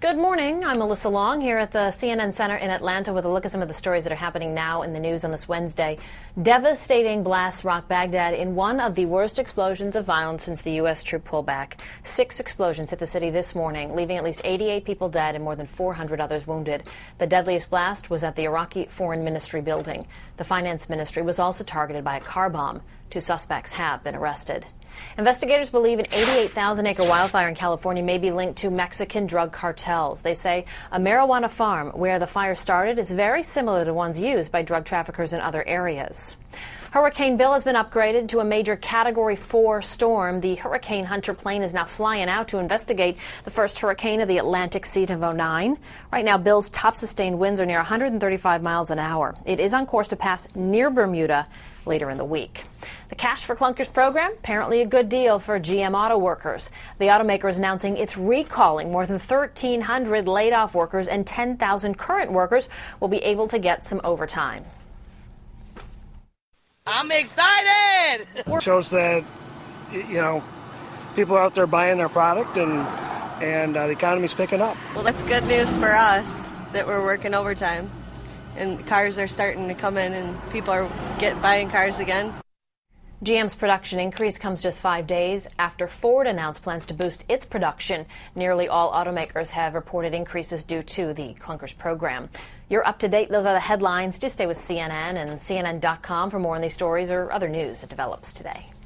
Good morning. I'm Melissa Long here at the CNN Center in Atlanta with a look at some of the stories that are happening now in the news on this Wednesday. Devastating blasts rock Baghdad in one of the worst explosions of violence since the U.S. troop pullback. 6 explosions hit the city this morning, leaving at least 88 people dead and more than 400 others wounded. The deadliest blast was at the Iraqi Foreign Ministry building. The finance ministry was also targeted by a car bomb. 2 suspects have been arrested. Investigators believe an 88,000-acre wildfire in California may be linked to Mexican drug cartels. They say a marijuana farm where the fire started is very similar to ones used by drug traffickers in other areas. Hurricane Bill has been upgraded to a major Category 4 storm. The Hurricane Hunter plane is now flying out to investigate the first hurricane of the Atlantic Sea of '09. Right now, Bill's top sustained winds are near 135 miles an hour. It is on course to pass near Bermuda later in the week. The Cash for Clunkers program, apparently a good deal for GM auto workers. The automaker is announcing it's recalling more than 1,300 laid-off workers, and 10,000 current workers will be able to get some overtime. I'm excited! It shows that, people are out there buying their product and the economy's picking up. Well, that's good news for us that we're working overtime and cars are starting to come in and people are buying cars again. GM's production increase comes just 5 days after Ford announced plans to boost its production. Nearly all automakers have reported increases due to the Clunkers program. You're up to date. Those are the headlines. Do stay with CNN and CNN.com for more on these stories or other news that develops today.